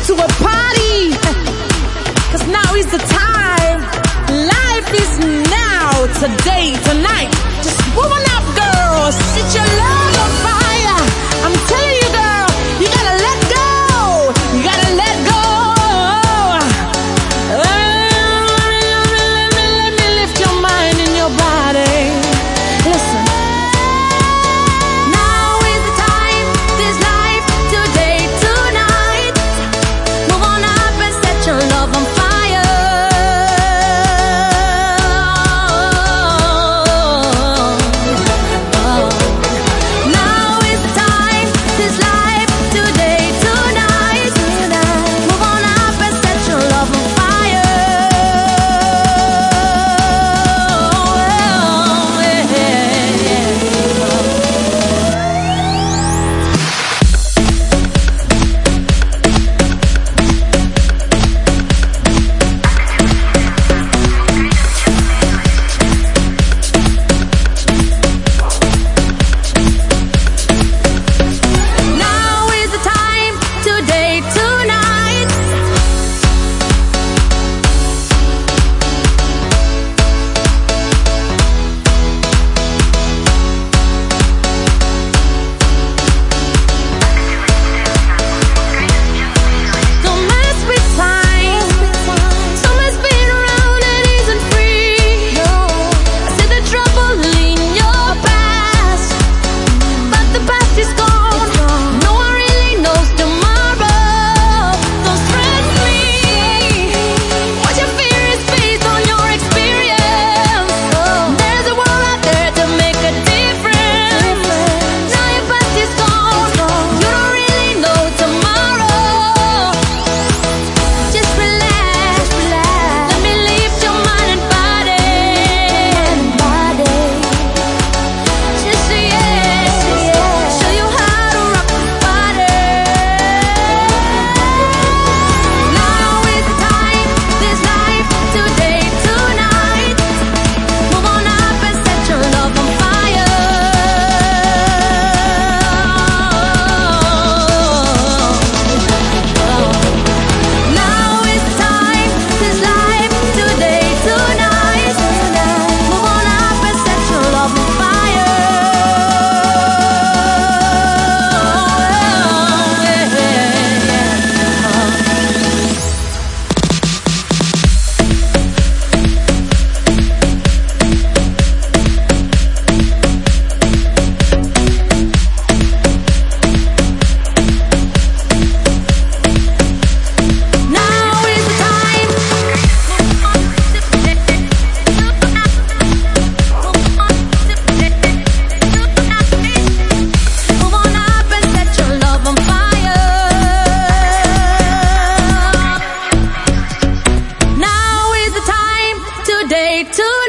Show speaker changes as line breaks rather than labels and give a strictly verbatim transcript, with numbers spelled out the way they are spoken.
to a party, cause now is the time. Life is now, today, tonight. Just move on up, girl. Set your love on fire. I'm telling you, girl, you gotta let go. You gotta let go. Oh, let me, let me lift your mind and your body. Listen. Now is the time. This life, today, tonight. Move on up and set your love on fire. Today, too.